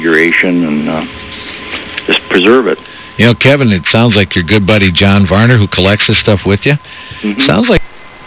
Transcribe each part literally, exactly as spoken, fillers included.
configuration and uh, just preserve it. You know, Kevin, it sounds like your good buddy John Varner, who collects this stuff with you, mm-hmm. sounds like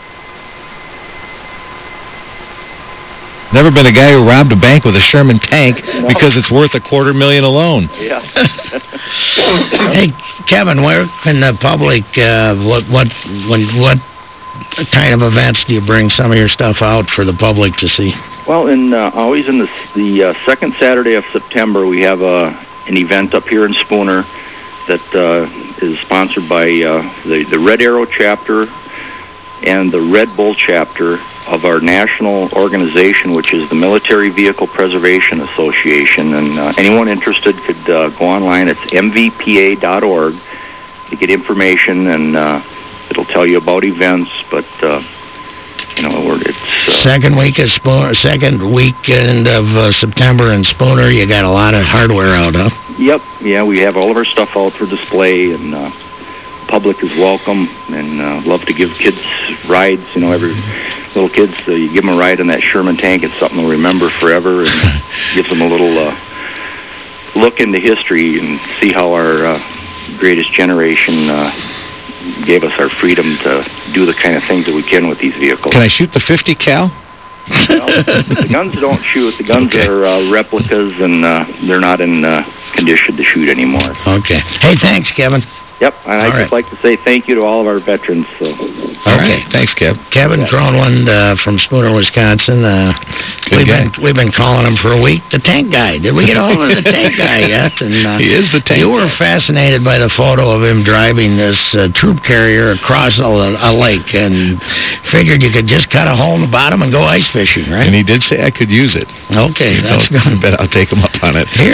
never been a guy who robbed a bank with a Sherman tank no. because it's worth a quarter million alone. Yeah. Hey, Kevin, where can the public, uh, what, what, when, what kind of events do you bring some of your stuff out for the public to see? Well, in uh, always in the, the uh, second Saturday of September, we have a, an event up here in Spooner that uh, is sponsored by uh, the, the Red Arrow chapter and the Red Bull chapter of our national organization, which is the Military Vehicle Preservation Association. And uh, anyone interested could uh, go online. It's M V P A dot org to get information, and uh, it'll tell you about events. But uh, you know, it's uh, second week of Spooner, second weekend of uh, September in Spooner. You got a lot of hardware out, huh? Yep. Yeah, we have all of our stuff out for display, and uh, public is welcome, and uh, love to give kids rides. You know, every little kids, uh, you give them a ride in that Sherman tank. It's something they'll remember forever, and gives them a little uh, look into history and see how our uh, greatest generation uh, gave us our freedom to do the kind of things that we can with these vehicles. Can I shoot the fifty cal? Well, the guns don't shoot. The guns okay. are uh, replicas, and uh, they're not in uh, condition to shoot anymore. Okay. Hey, thanks, Kevin. Yep, and I'd just like to say thank you to all of our veterans. So. Okay, thanks, Kev. Kevin yeah. Cronland uh, from Spooner, Wisconsin. Uh, we've guy. been we've been calling him for a week. The tank guy. Did we get hold of the tank guy yet? And uh, he is the tank. You were guy. fascinated by the photo of him driving this uh, troop carrier across a, a lake, and figured you could just cut a hole in the bottom and go ice fishing, right? And he did say I could use it. Okay, that's good. I bet I'll take him up on it. Here.